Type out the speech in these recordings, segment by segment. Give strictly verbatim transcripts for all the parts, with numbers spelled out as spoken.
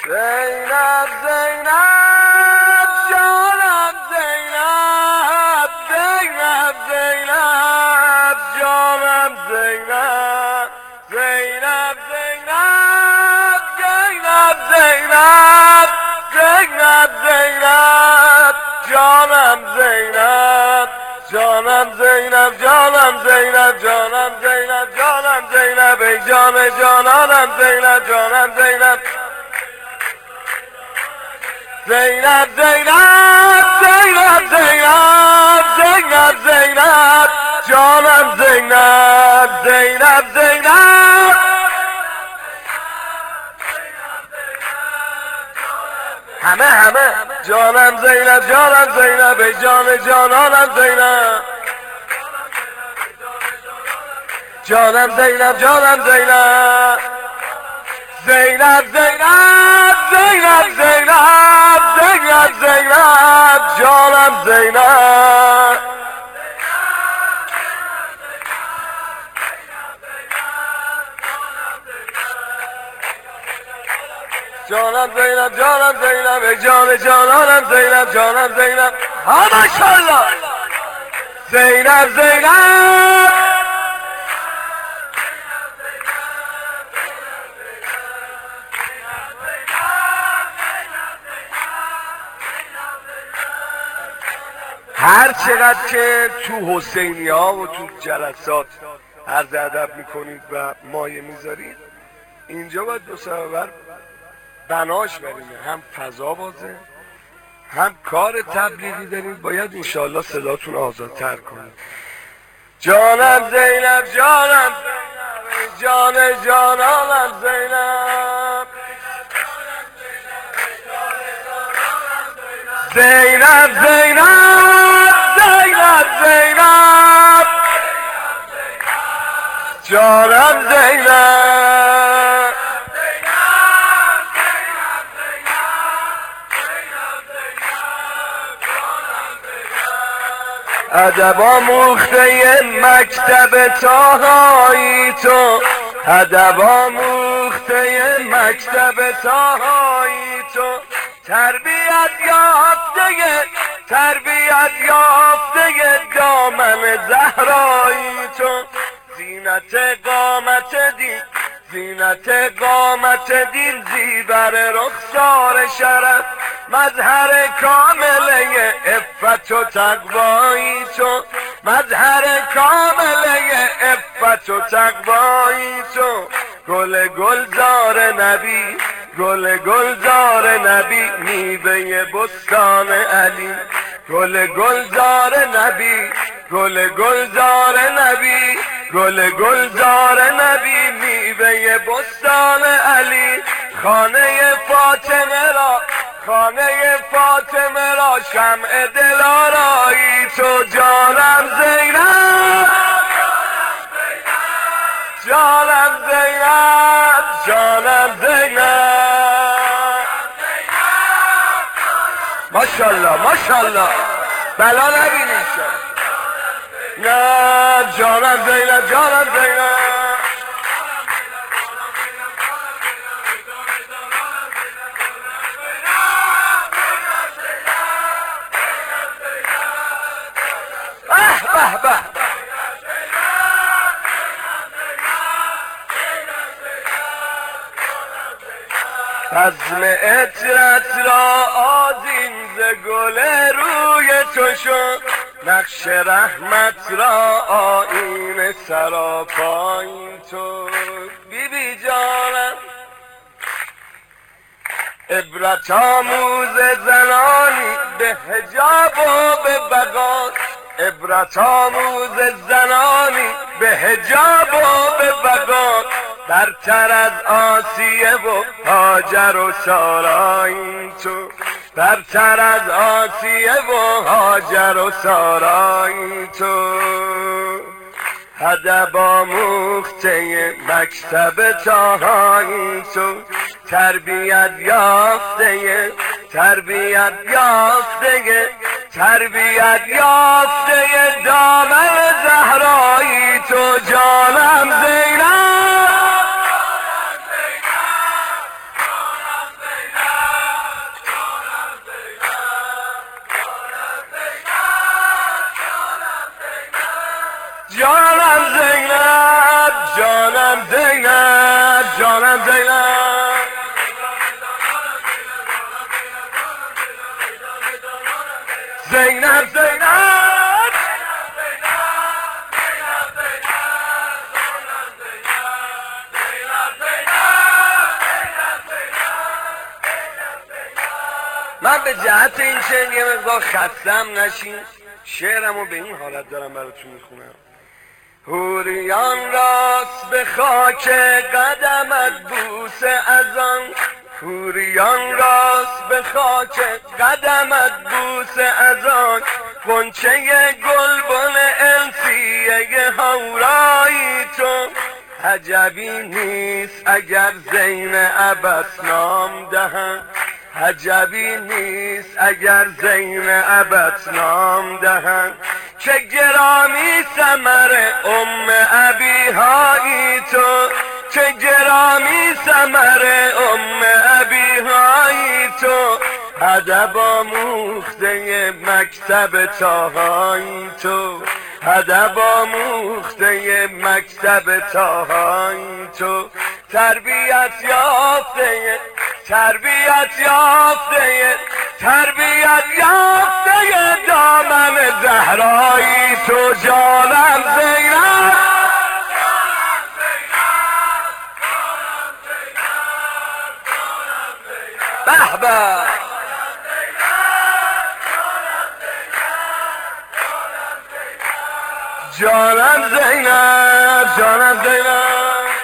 زینب زینب جانم زینب زینب زینب جانم زینب زینب زینب زینب زینب زینب زینب جانم زینب جانم زینب جانم زینب جانم زینب جانم زینب ای جان جانانم زینب جانم زینب زینب زینب زینب زینب زینب زینب جانم زینب زینب زینب همه همه جانم زینب جانم زینب ای جان جانانم زینب جانم زینب جانم زینب زینب زینب زینب زینب زینب زینب جانم زینب جانم زینب جانم زینب ای جان جانانم زینب جانم زینب ها ماشاءالله زینب زینب هر چقدر که تو حسینی ها و تو جلسات عرض ادب میکنید و مایه میذارید، اینجا باید دو سبب بناش بریم، هم فضا بازه هم کار تبلیغی دارید، باید انشاءالله صداتون آزادتر کنید. جانم زینب جانم جان جانانم زینب زینب زینب زینب زینب جانم زینب ادب آموخته مکتب طاهایی تو، ادب آموخته مکتب طاهایی تو، تربیت یافته تربیت یافته دامن زهرایی تو، زینت قامت دین زینت قامت دین زیبر رخسار شرف، مظهر کامله عفت و تقوایی تو، مظهر کامله عفت و تقوایی تو، گل گلزار نبی گل گلزار نبی میوه بستان علی، گل گلزار نبی گل گلزار نبی گل گلزار نبی میوه بستان علی، خانه فاطمه را خانه فاطمه را شمع دلارایی تو، جانم زینب جانم زینب جانم زینب ماشاءالله ماشاءالله بلا نبینی شد نه جانم زینب جانم زینب به به بزم عطرت را آذین ز گل روی تو شد، نقش رحمت را آیین سراپای تو، بی بی جانم عبرت آموز زنانی به حجاب و به بقا، عبرت آموز زنانی به حجاب و به بقا، برتر از آسیه و هاجر و سارایی تو، برتر از آسیه و هاجر و سارایی تو، ادب آموخته مکتب طاهایی تو، تربیت یافته تربیت یافته تربیت یافته دامن زهرایی تو، جانم زینب جانم زینب زینب زینب من به جهت این شعر یه مقدار خستم نشین، شعرمو به این حالت دارم براتون میخونم. حوریان راست به خاک قدمت بوسه از آن، حوریان راست به خاک قدمت بوسه از آن، غنچه گلبن انسیه هورایی تو. عجبی نیست اگر زینب است نام دهند، عجبی نیست اگر زینب است نام دهند، چه گرامی ثمر ام ابیهایی تو، چه گرامی ثمر ام ابیهایی تو. ادب آموخته مکتب طاهایی تو، ادب آموخته مکتب طاهایی تو. تربیت یافته تربیت یافته تربیت یافته دامن زهرایی تو. جانم زینب به به جانم زینب جانم زینب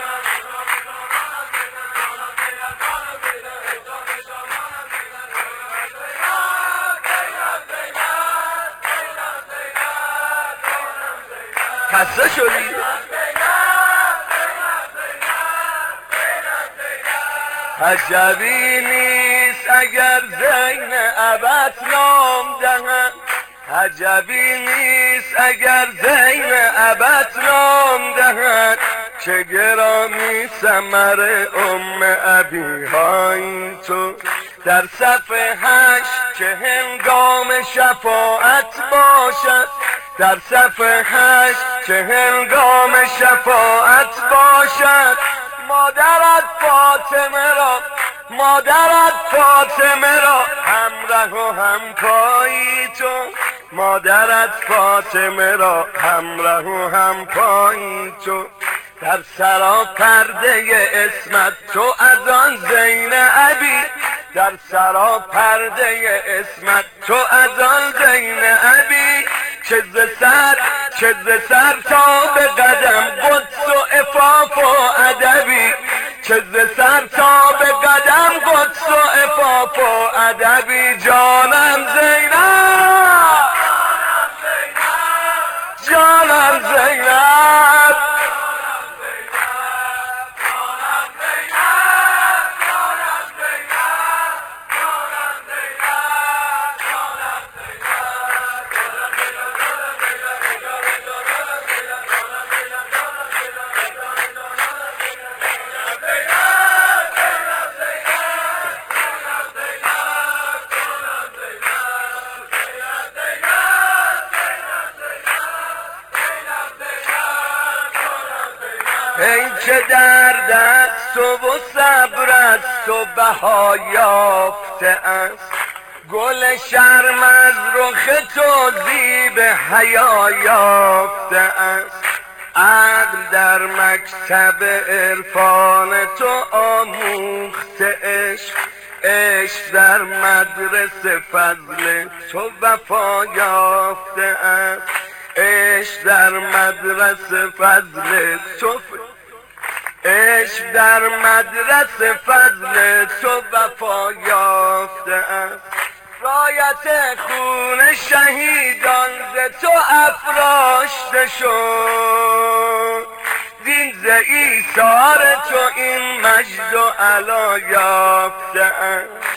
خسته شدی؟ عجبی نیست اگر زینب نام دهند، عجبی نیست اگر زینب نام دهند، چه گرامی ثمر ام ابیهایی تو. در صف هشت که هنگام شفاعت باشد، در صف هشت که هنگام شفاعت باشد، مادرت فاطمه را مادرت فاطمه را همراه و همپایی تو. مادرت فاطمه را همراه و همپایی تو. در سرا پرده اسمت تو از آن زینبی، در سرا پرده اسمت تو از آن زینبی. چه ز سر چه ز سر تا به قدم قدس و عفاف و ادبی، چه ز سر تا به قدم قدس و عفاف و ادبی. جانم زینب جانم زینب ای که در دست و صبر است و بها یافته است، گل شرم از رخ تو زیب حیا یافته است. عقل در مکتب عرفان تو آموخته عشق، عشق در مدرسه فضل تو وفا یافته است، عشق در مدرسه فضل تو عشق در مدرسه فضل تو وفا یافته است. رایت خون شهیدان ز تو افراشته شد، دین ز ایثار تو این مجد و علا یافته است.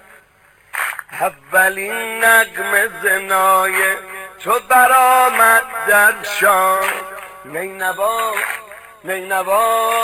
اولین نغمه زنای تو برآمد در شام، نینوا نینوا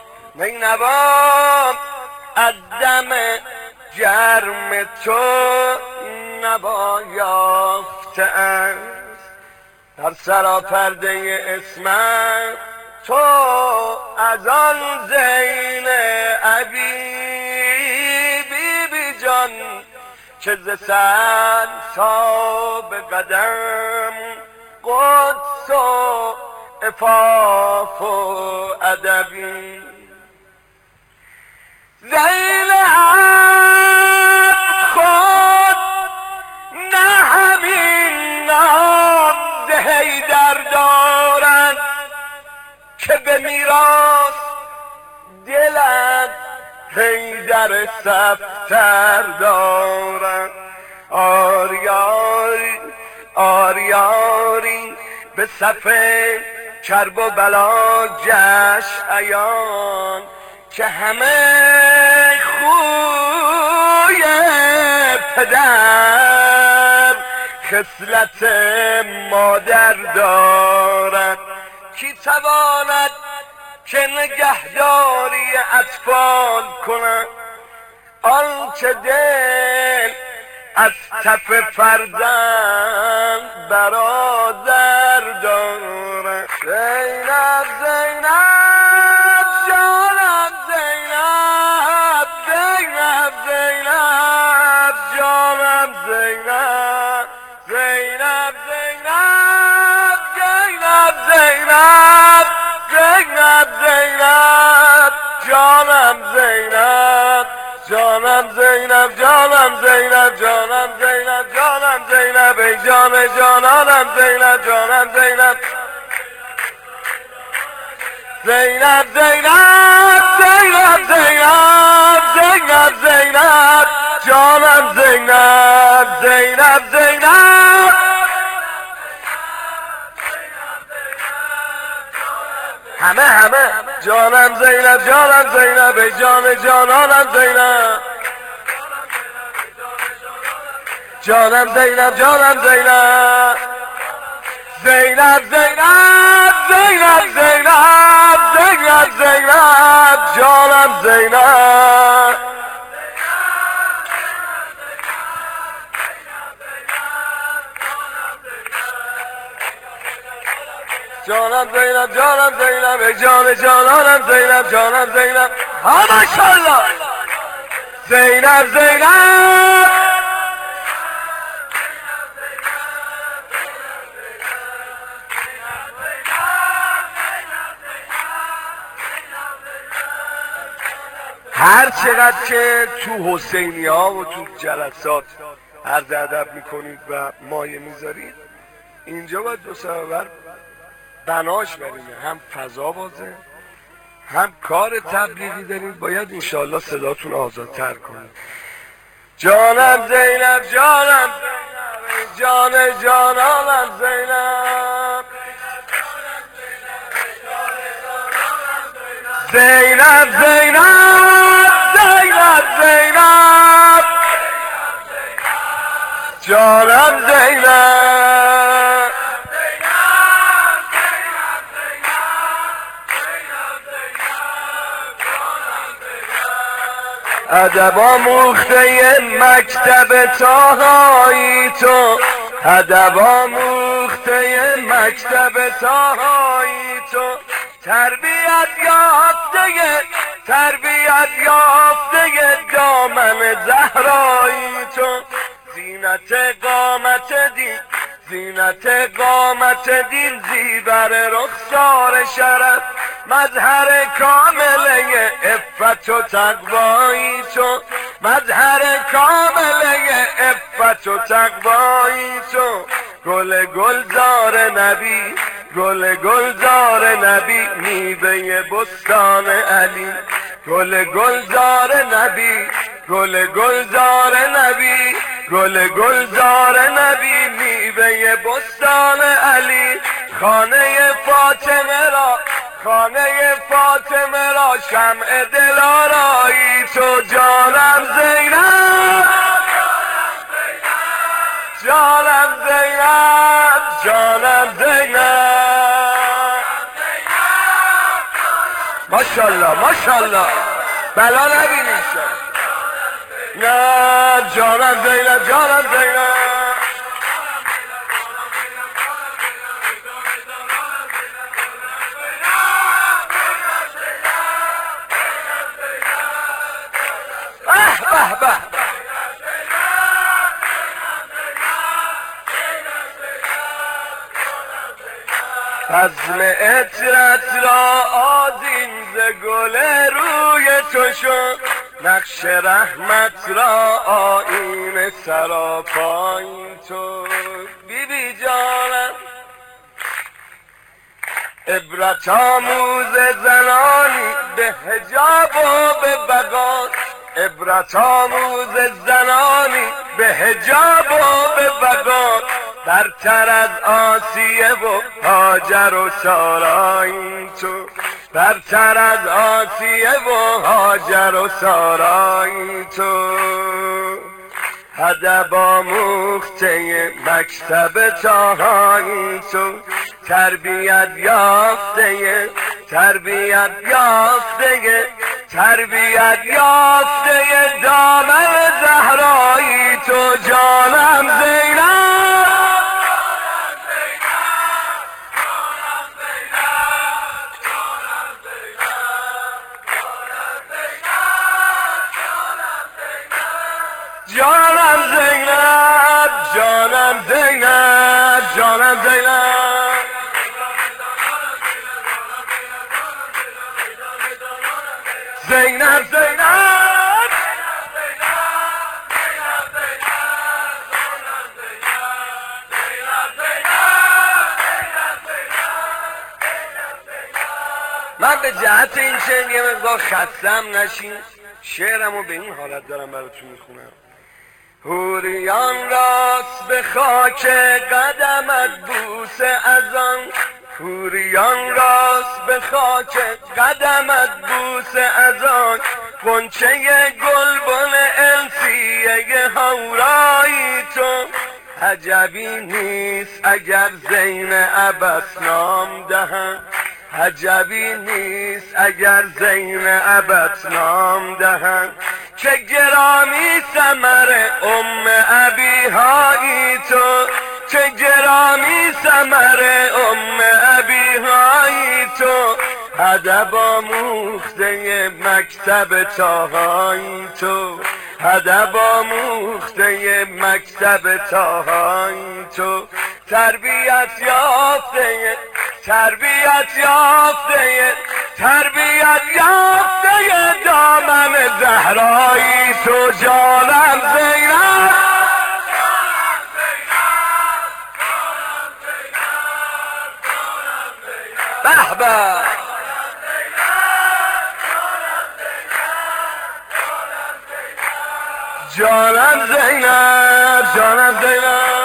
نینوا از دم گرم تو نوا یافته است. در سراپرده اسمت تو از آن زین ابی بی بی جان که ز سر تا به قدم قدس و عفاف و ادبی زینب خود نه همین نام ز حیدر دارد که به میراث دلت حیدر صفتر دارد آریاری آریاری به صف کرب و بلا جشن عیان که همه خوی پدر خصلت مادر دارد کی تواند که نگهداری اطفال کند آنچه دل از تف فرزند برادر دارد زینب زینب جانم زینب زینب زینب جانم زینب زینب زینب زینب زینب زینب زینب جانم زینب جانم زینب جانم زینب جانم زینب جانم زینب ای جان جانانم زینب جانم زینب زینب زینب زینب زینب زینب زینب جانم زینب زینب زینب همه همه جانم زینب جانم زینب ای جان جانانم زینب جانم زینب جانم زینب زینب زینب زینب زینب زینب زینب جانم زینب جانم زینب جانم زینب ای جان جانانم زینب جانم زینب ها ماشاءالله زینب زینب هر چقدر که تو حسینی ها و تو جلسات عرض ادب میکنید و مایه میذارید اینجا باید دو سبب بناش بریم هم فضا بازه هم کار تبلیغی دارید باید انشاءالله صداتون آزادتر کنید جانم زینب جانم جان جانانم زینب زینب زینب زینب زینب جانم زینب ادب آموخته مکتب تاهایی تو ادب آموخته مکتب تاهایی تو تربیت یافته تربیت یافته دامن زهرایی تو زینت قامت دین زینت قامت دین زیور رخسار شرف مظهر کامله عفت و تقوایی تو مظهر کامله عفت و تقوایی تو گل گلزار نبی گل گلزار نبی میوه بستان علی گل گلزار نبی گل گلزار نبی گل گلزار نبی میوه بستان علی خانه فاطمه را خانه فاطمه را شمع دلارایی تو جانم زینب جانم زینب جانم زینب ماشاءالله ماشاءالله بلا نبینی شد نه جانم زینب جانم زینب به به فضل اطرت را آذین ز گل روی تو شد، نقش رحمت را آیین سراپای تو. بی بی جانم عبرت آموز زنانی به حجاب و به بقا، عبرت آموز زنانی به حجاب و به بقا، برتر از آسیه و هاجر و سارای تو، برتر از آسیه و هاجر و سارای تو. ادب آموخته مکتب طاهای تو، تربیت یافته تربیت یافته تربیت یافته دامن زهرایی تو. جانم زینب جانم زینب جانم زینب جانم زینب زینب زینب من به جهت این شعر یه مقدار خستم نشین، شعرمو به این حالت دارم براتون میخونم. حوریان راست به خاک قدمت بوسه از آن، حوریان راست به خاک قدمت بوسه از آن، غنچه گلبن انسیه هورایی تو. عجبی نیست اگر زینب نام دهند، عجبی نیست اگر زینب نام دهند، چه گرامی ثمر ام ابیهایی تو، چه گرامی ثمر ام ابیهایی تو. ادب آموخته مکتب طاهای تو، ادب آموخته مکتب طاهای تو. تربیت یافته تربیت یافته تربیت یافته دامن زهرایی تو. جانم زینب به به جانم زینب جانم زینب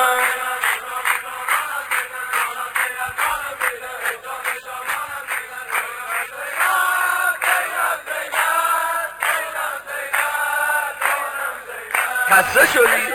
خسته شدی؟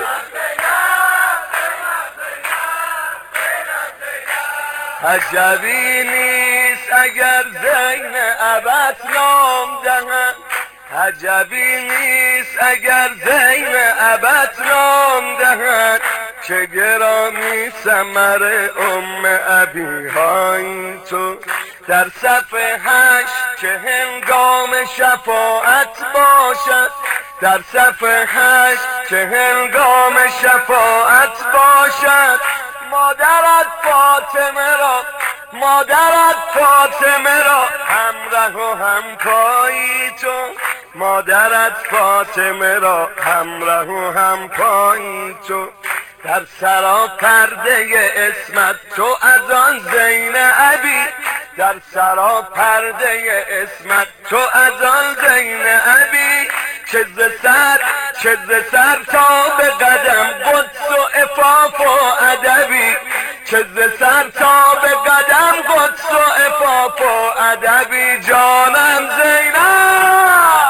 عجبی نیست اگر زینب نام دهند، عجبی نیست اگر زینب نام دهند، چه گرامی ثمر ام ابیهای تو. در صف هشت که هنگام شفاعت باشد، در صف هشت که هنگام شفاعت باشد، مادرت فاطمه را مادرت فاطمه را همراه و همپایی تو، مادرت فاطمه را همراه و همپایی تو. در سرا پرده اسمت تو از آن زینبی، در سرا پرده اسمت تو از آن زینبی، چه ز سر چه ز سر تا به قدم قدس و عفاف و ادبی، چه ز سر تا به قدم قدس و عفاف و ادبی. جانم زینب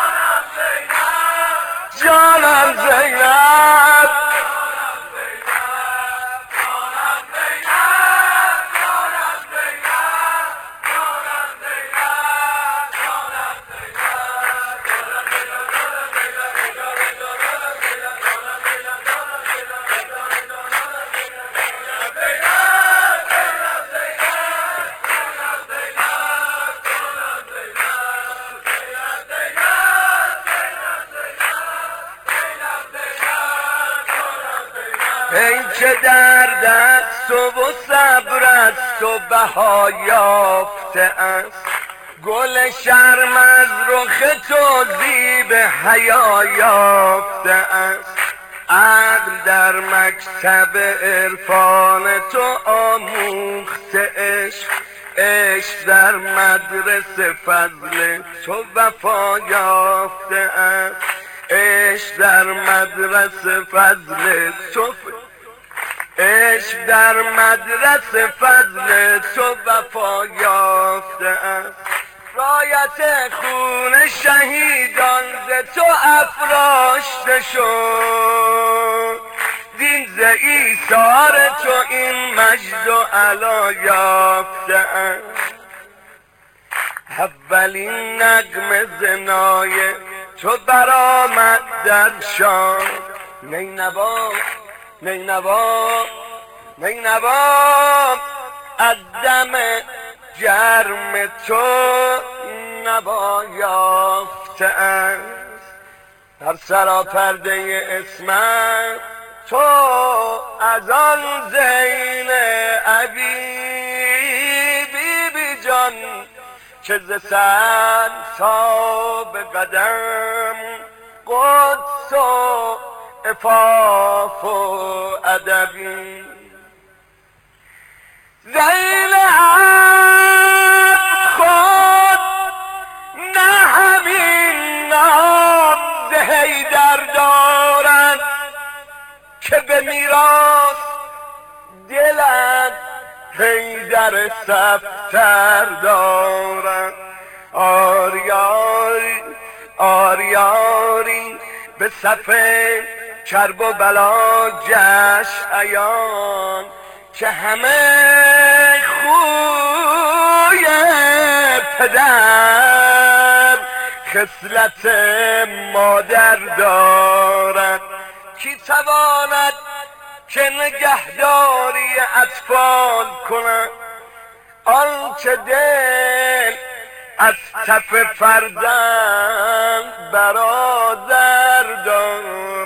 جانم زینب ای که در دست و صبر است و بها یافته است، گل شرم از رخ تو زیب حیا یافته است. عقل در مکتب عرفان تو آموخته عشق، عشق در مدرسه فضل تو وفا یافته است. عشق در مدرسه فضل تو عشق در مدرسه فضل تو وفا یافته است. رایت خون شهیدان ز تو افراشته شد، دین ز ایثار تو این مجد و علا یافته است. اولین نغمه ز نای تو برآمد در شام، نینوا نینوا نینوا از دم جرم تو نوا یافته است. در سراپرده اسمت تو از آن زین ابی بی بی جان که ز سر تا به قدم قدس و عفاف و ادبی. زینب خود نه همین نام ز حیدر دارد که به میراث دلت حیدر صفتر دارد. آریاری آریاری به صف کرب و بلا جشن عیان که همه خوی پدر خصلت مادر دارد. کی تواند که نگهداری اطفال کند آنچه دل از تف فرزند برادر دارد.